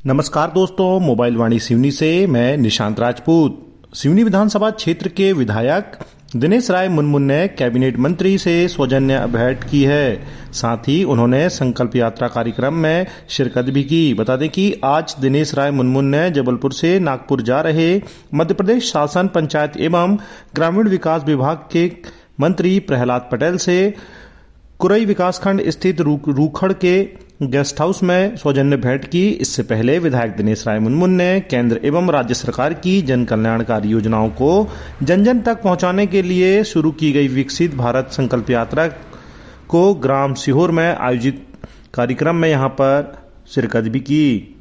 नमस्कार दोस्तों, मोबाइल वाणी सिवनी से मैं निशांत राजपूत। सिवनी विधानसभा क्षेत्र के विधायक दिनेश राय मुनमुन ने कैबिनेट मंत्री से सौजन्य भेंट की है। साथ ही उन्होंने संकल्प यात्रा कार्यक्रम में शिरकत भी की। बता दें कि आज दिनेश राय मुनमुन ने जबलपुर से नागपुर जा रहे मध्य प्रदेश शासन पंचायत एवं ग्रामीण विकास विभाग के मंत्री प्रहलाद पटेल से कुरई विकासखंड स्थित रूखड़ के गेस्ट हाउस में सौजन्य भेंट की। इससे पहले विधायक दिनेश राय मुनमुन ने केंद्र एवं राज्य सरकार की जन कल्याणकारी योजनाओं को जन जन तक पहुंचाने के लिए शुरू की गई विकसित भारत संकल्प यात्रा को ग्राम सीहोर में आयोजित कार्यक्रम में यहां पर शिरकत भी की।